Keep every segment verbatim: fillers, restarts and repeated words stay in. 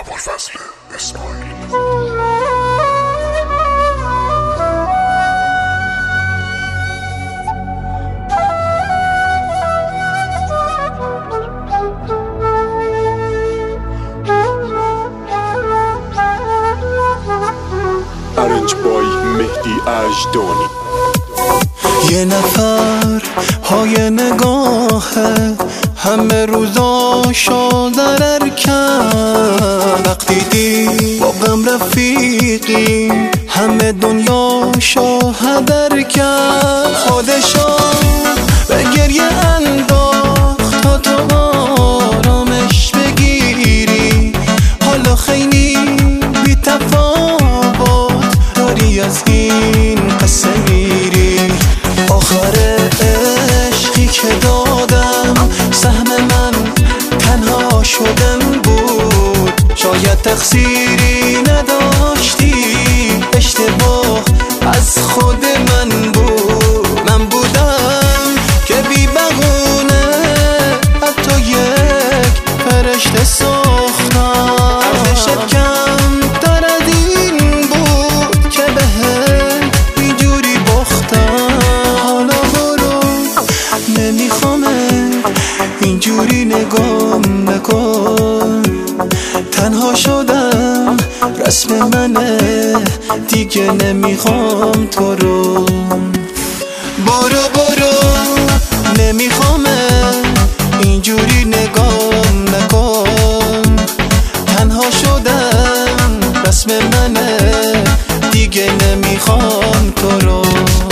ابوالفضل اسماعیلی. ارنج بای مهدی اژدانی. یه نفر های نگاهه همه روزاشو در ارکن، وقتی دید با غم رفیقی همه دنیاشو هدر کرد. خودشو به گریه انداخت تا تو آرامش بگیری، حالا خیلی بی تفاوت داری از این قصه میری. آخر عشقی که دادم سهم من تنها شدن بود، شاید تقصیری نداشتی، اشتباه از خود من بود. من بودم که بی بهونه حتی یک فرشته ساختم، ارزشت کم تر از این بود که بهت اینجوری باختم. حالا برو نمیخوامه اینجوری نگام نکن، تنها شدم رسم منه دیگه نمیخوام تو رو. برو برو نمیخوامه اینجوری نگام نکن، تنها شدم رسم منه دیگه نمیخوام تو رو.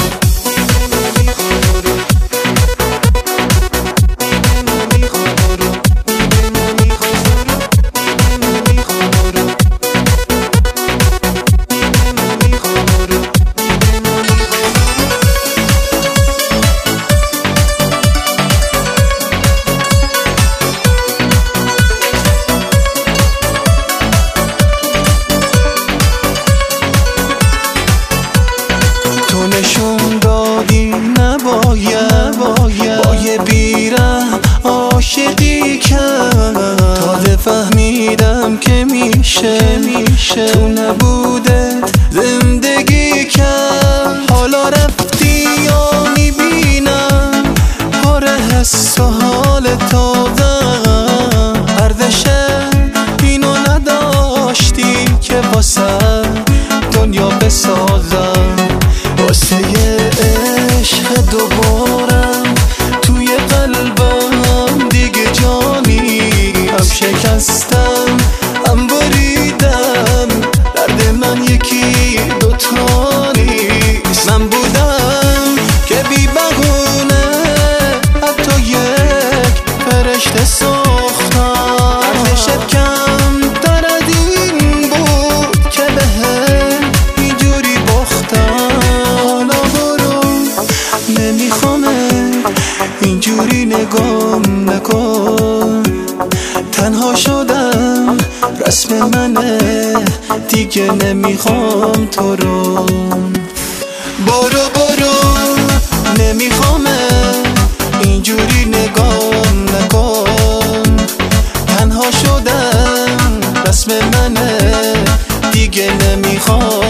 نشون دادی نباید با یه بیره عاشقی کرد، تازه فهمیدم که میشه میشه تو نبودت زندگی کرد. حالا رفتی یا میبینم پر حس و حال تازه، ارزش اینو نداشتی که واسه دنیا بسازم. واسه عشق دوبارم توی قلبم دیگه جانی، هم شکستم هم بریدم، درد من یکی دوتا نیست. من بودم که بی بهونه حتی یک فرشته ساختم، ارزشت کم تر از این بود که بهت اینجوری باختم. اینجوری نگام نکن، تنها شدم رسم منه دیگه نمیخوام تو رو. برو برو نمیخوامه اینجوری نگام نکن، تنها شدم رسم منه دیگه نمیخوام